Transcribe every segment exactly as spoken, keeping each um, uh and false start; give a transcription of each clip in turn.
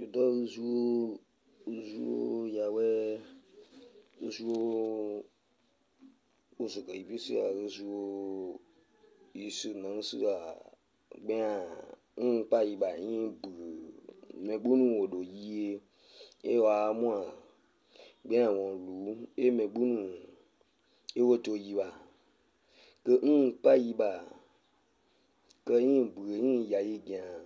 do zu zu yawe zu usuka ibisi a zu isu nan su a gben un pa iba yin bu megbunu odo yi e wa mu a gben awon lu e megbunu e wo to yi ba ke un pa iba ke yin bu yin ya yi gan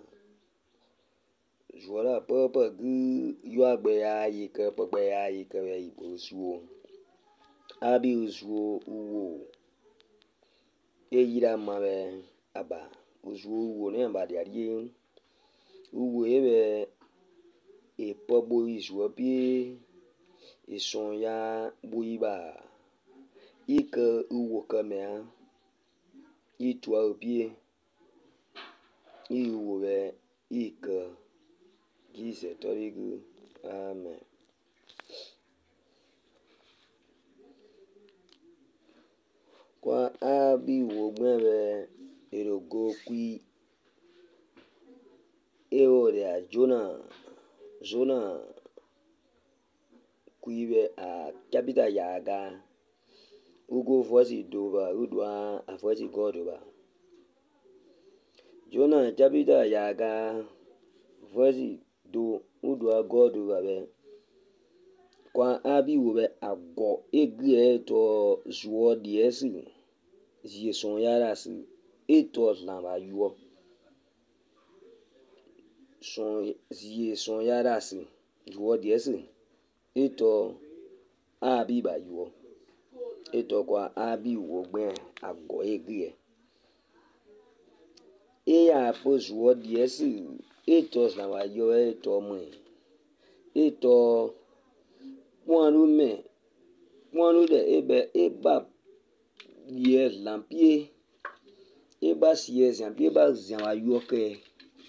Jola papa gu yo agbe ya yi ke pepe ya yi ke yi bo suo abi usuo uwo e yira ma be aba usuo uwo ne ba dia ri uwo e be e pobo isuo bi e son ya bu iba ike uwo ke me a i tua obi i uwo be ike Jesus torigu amen. Kwa abi wo gbere erogo kui e ore a Jona Jona kui be a capital yaga ugo voice dova udwa a voice god ba Jona capital yaga voice do udwa god ba be kwa abi wo be ago ege to zuo diesi zie son yara si eto la ba yo son zie son yara si zuo diesi eto abi ba yo eto kwa abi wo gben ago ege e ya po zuo diesi eto la ba yo eto mo eto Mwanu me mwanu de ebe eba ye lampie eba sie zampie ba zan ayo ke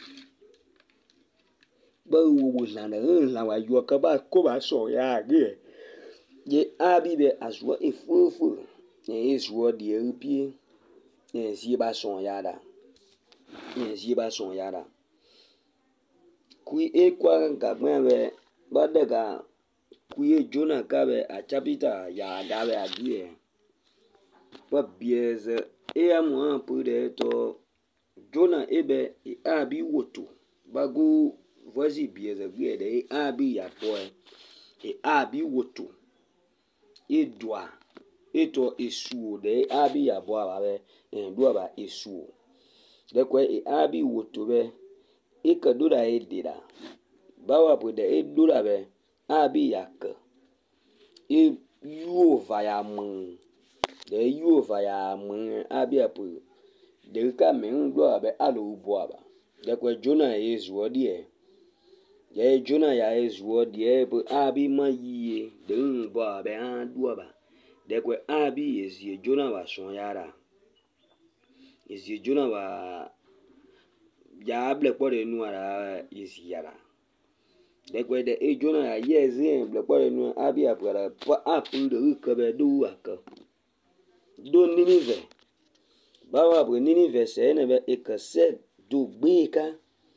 ba wo lan de lan wa yo ke ba ko ba so ya ge ye abi be azwo efufu e ezwo de epie e zie ba son ya da e zie ba son ya da kui e kwa ga gben be ba de ga kuye Jona kabe a chapita ya gabe a die pa bieze e amu apu de to Jona ebe e abi woto bagu voice bieze gbe de e abi ya po e abi woto e doa e to esuo de abi ya bo abe e do ba esuo de ko e abi woto be e ka do da e dira bawa pu de e do da be abi yak e yu vaya mun de yu vaya mun abi apu de ka men do abe alo bo aba de ko Jona e zuo die ye Jona ya e zuo die bu abi ma yi de un bo abe an do aba de ko abi e zi Jona wa son yara e zi Jona wa ya ble po de nu ara e zi yara de ko de e Jona ya ye zi ble po de nu abi apara pa apu de ke be do aka do Ninive bawa bu Ninive se ne be e ka se do gbe ka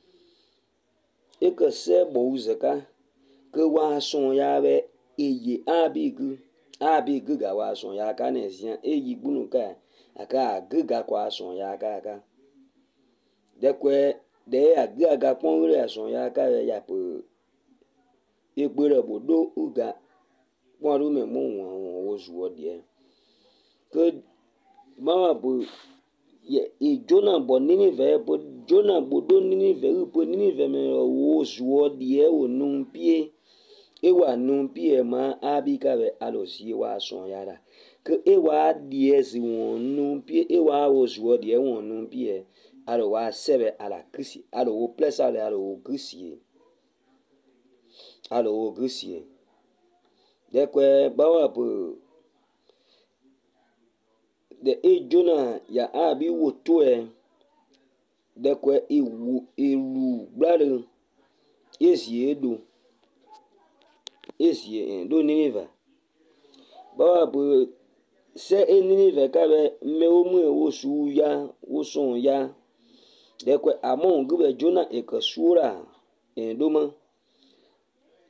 e ka se bo uzaka ke wa son ya be e ye abi gu abi gu ga wa son ya ka ne zian e yi gbunu ka aka gu ga kwa son ya ka ka de ko de aga ga pon re son ya ka ya pu egbere bodo uga pon me mo won wo zuo die ke ma bu ye e Jona bo Ninive bo Jona bodo Ninive bo Ninive me wo zuo die wo nun pie e wa nun pie ma abi ka be alosi wa son yara ke e wa die si won nun pie e wa wo zuo die won nun pie alo wa sebe ala krisi alo wo plesa alo wo krisi alo wo krisi de ko bawa bu de e Jona ya abi woto e de ko e wu e lu gbare esi edo esi e do Ninive bawa bu se e Ninive ka be me o mu e wo su ya wo son ya de ko amon gbe Jona e ka sura e do ma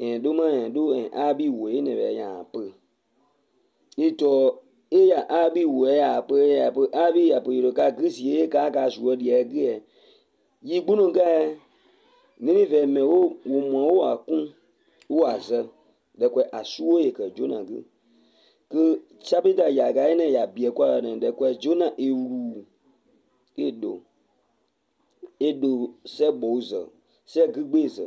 en do ma en do en abi we ne be ya pe ito e ya abi we ya pe ya pe abi ya pe ro ka grisi e ka ka suo die ge yi gbunu ga nini ve me o wo mo o akun o aze de kwe asuo e ka jona ge ke chabida ya ga ne ya bie kwa ne de kwe jona ewu edo edo se bozo se gbeze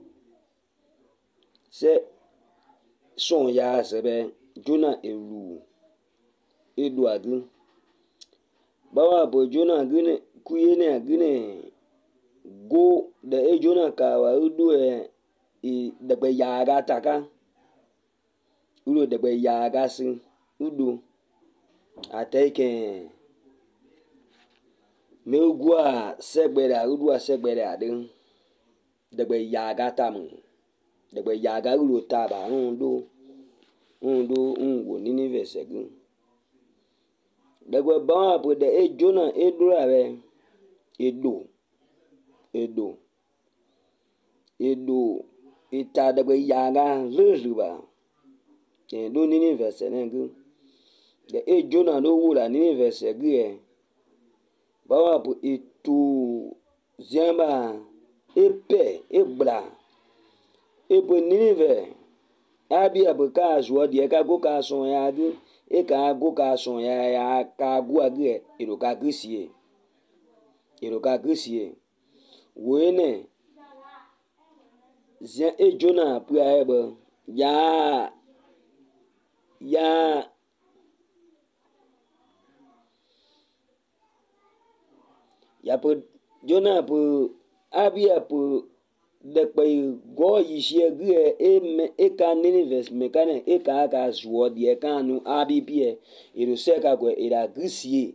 se son ya se be jona ewu edo adu bawa bo jona gine kuye ne gine go de e jona ka wa udu e de be ya ga taka udo de be ya ga sin udo ateke me ugua segbere udu segbere adin de be ya ga tam de be ya ga ulo taba ndo ndo ngo nini vese gu de be ba bo de e jona e dura be edo edo edo ita de be ya ga zuzuba e do nini vese ne gu de e jona no wura nini vese gu e bawa bu itu ziamba epe ebra ebo ninive abi abuka azuo de ka go ka son ya gu e ka go ka son ya ya ka gu agi e ro ka grisie e ro ka grisie we ne zia e jona pu aebo ya ya ya pu jona pu abi apu de pe go yishie gie e me e ka ninives me ka ne e ka ka zuo de ka nu abi bie e ro se ka go e ra grisie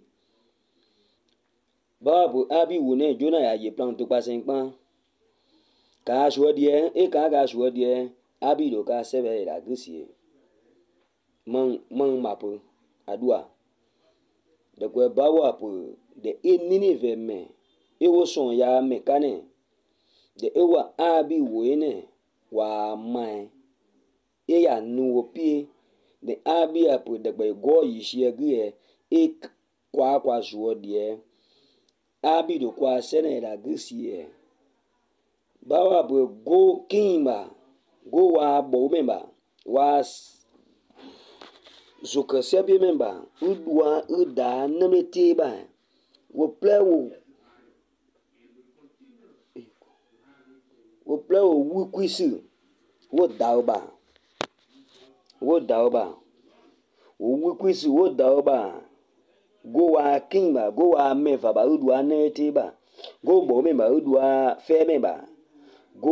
babu abi wo ne jona ya ye plan to pa sen pan ka zuo de e ka ka zuo de abi ro ka se be ra grisie man man mapu adua de ko bawo apu de e ninive me e wo son ya me ka ne de ewa abi wene wa mai e ya nu opie de abi apu de gbe go yishie gie e kwa kwa zuo die abi do kwa sene la gisie bawa bu go kimba go wa bo memba wa zuka sebi memba udwa uda namete ba wo plewo wo ple wo wu kwisi wo dauba wo dauba wo wu kwisi wo dauba go wa kimba go wa mefa ba udu anete ba go bo me ba udu a fe me ba go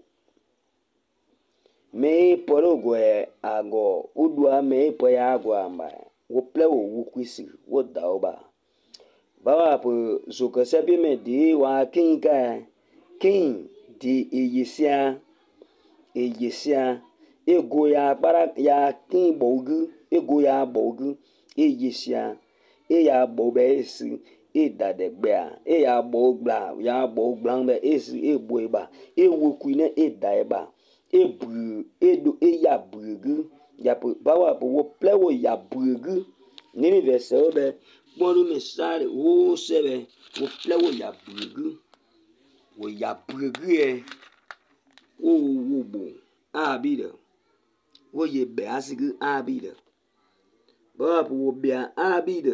me poro go e ago udu a me po ya ago amba wo ple wo wu kwisi wo dauba ba po so ko sebi me di wa kinka kin di eyisia eyisia ego ya para ya kin bogu ego ya bogu eyisia e ya bo be esi e da de gbe a e ya bo gba ya bo gblan be esi e bo e ba e wo ku ne e da e ba e bu e do e ya bugu ya po bawa po wo ple wo ya bugu ni ni verse o be gbonu me sare wo sebe wo ple wo ya bugu wo ya bugu e wo wo bo abi de wo ye be asigu abi de bawa po wo be abi de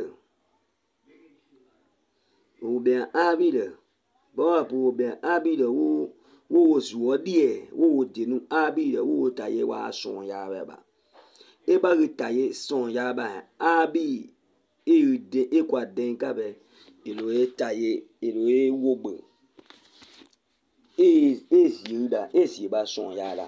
wo be abi de bawa po wo be abi de wo wo zuo die wo dinu abi de wo taye wa son ya ba e ba ri taye son ya ba abi e de e kwa den ka be ilo e taye ilo e wo gbo e e si da e si ba son ya da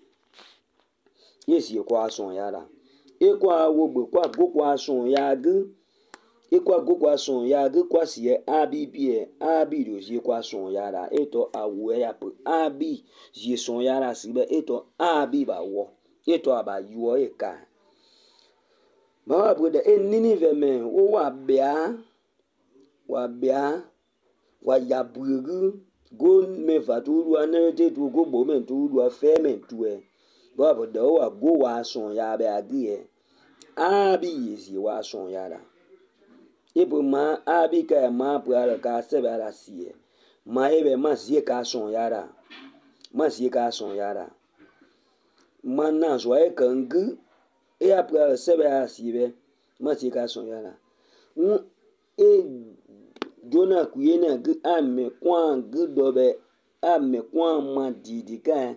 e si kwa son ya da e kwa wo gbo kwa go kwa son ya gu e kwa go kwa son ya gu kwa si e abi bi e abi do si kwa son ya da e to awu e ya po abi si son ya da si be e to abi ba wo e to aba yo e ka ma bu de e nini ve me wo wa bia wa bia wa ya bugu go me va tu lu ane te tu go bo me tu lu a fe me tu e ba ba da wa go wa son ya be agi abi yezi wa son ya da ibu ma abi ka ma pra ka se ba la sie ma ebe ma sie ka son ya da ma sie ka son ya da ma na so e kan gu e apra se ba si be ma sie ka son ya da un e jona kuye na gu ame kwa gu do be ame kwa ma didi ka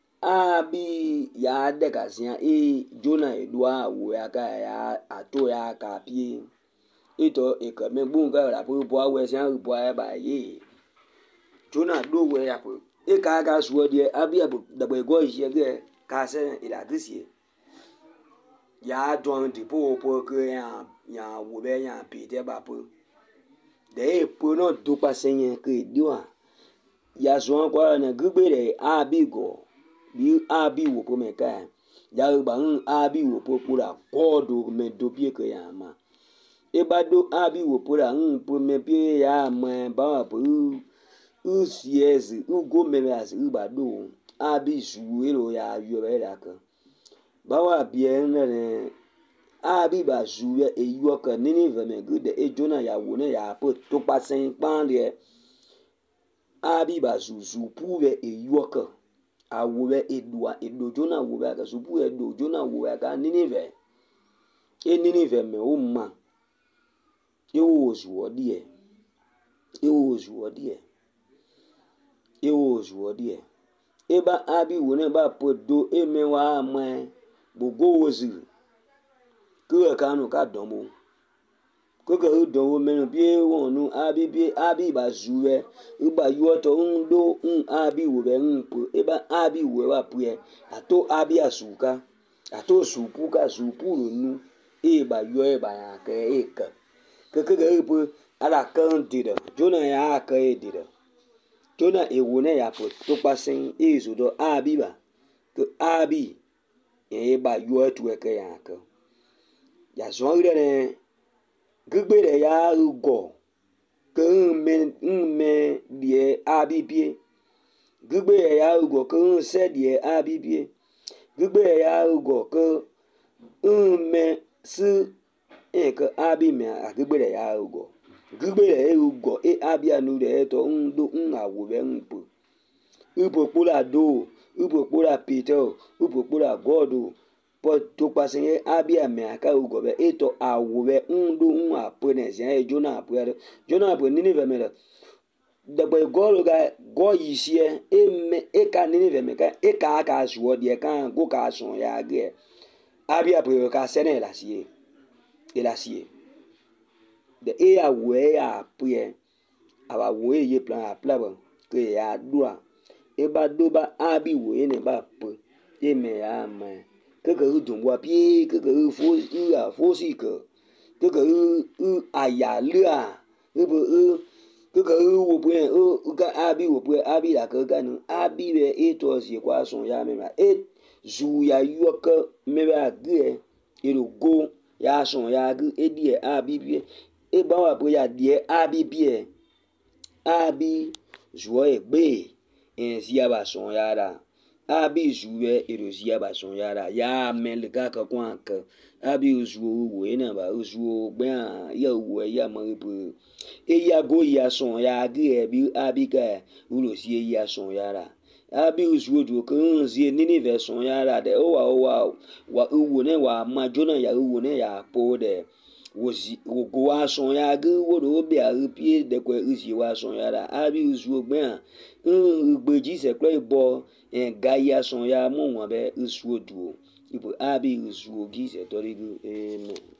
abi ya de ka sia e jona edua wo ya ka ya ato ya ka pie ito e ka me bun ka la po bo awe sia bo ya ba ye jona do we ya po e ka ga suo de abi abu da bo go je ge ka se ila disi ya don di po po ke ya ya wo be ya pi de ba po de po no do pa se yen ke diwa ya so kwa na gbe de abi go bi abi wo po me ka ya ba n abi wo po pura kodo me do pie ke ya ma e ba do abi wo pura n po me pie ya ma ba po u siez u go me as u ba do abi su ero ya yo be da kan ba wa bien ne abi ba su ye e yo kan ni ni ve me good e jona ya wo ne ya po to pa sen pan de abi ba su su pu be e yo kan awowe edua edojo na awowe aka supu edojo na awowe aka ninive e ninive me o ma e o zuo die e o zuo die e o zuo die e ba abi wo ne ba podo e me wa ma bogo ozi ku ka no ka domo ko ka do me no bi won nu abi bi abi ba zuwe uba yuoto ndo un abi wo be npo e ba abi wo wa pue ato abi asuka ato supu ka supu nu e ba yo e ba ya ke e ka ke ke ke po ala kan dida jona ya ka e dida jona e wo ne ya po to pasen e zo do abi ba ke abi e ba yo tu e ke ya ka ya zo ire ne gbegbe de ya ugo ke me me die abibie gbegbe ya ugo ke se die abibie gbegbe ya ugo ke me su e ke abi me gbegbe de ya ugo gbegbe de ugo e abi anu de to ndo nhawo be npo upo pula do upo pula peter upo pula godo po to pasen abi ame aka ugo be eto awowe ndo un apone sia e jona apo jona apo nini ve me da boy go ga go yisie e me e ka nini ve me ka e ka ka suo de ka go ka son ya ge abi apo ka sene la sie e la sie de e awe ya pie aba wo ye plan a plan ke ya dua e ba do ba abi wo ne ba po e me ya ma ke ke dun wa pie ke ke fo u a fo si ke ke ke u aya le a e bo e ke ke wo po e ka abi wo po abi la ke ka nu abi be e to si kwa son ya me ma e zu ya yo ke me ba ge e ro go ya son ya ge e die abi bi e ba wa po ya die abi bi abi zuo e gbe en si aba son ya da abi zuwe erozia ba son ya da ya mel ka ka kwa ka abi zuo wo na ba zuo gbe ya wo ya ma bu e ya go ya son ya ge bi abi ka ulo si ya son ya da abi zuo do kan zi ni ni ve son ya da de o wa o wa wa wo ne wa ma jona ya wo ne ya po de wozi wogo wa son ya ge wo do be a pie de ko uzi wa son ya da abi zuo gbe an gbeji se kle bo en gaya son ya mo won be usu odu ipo abi usu ogi se tori gu amen.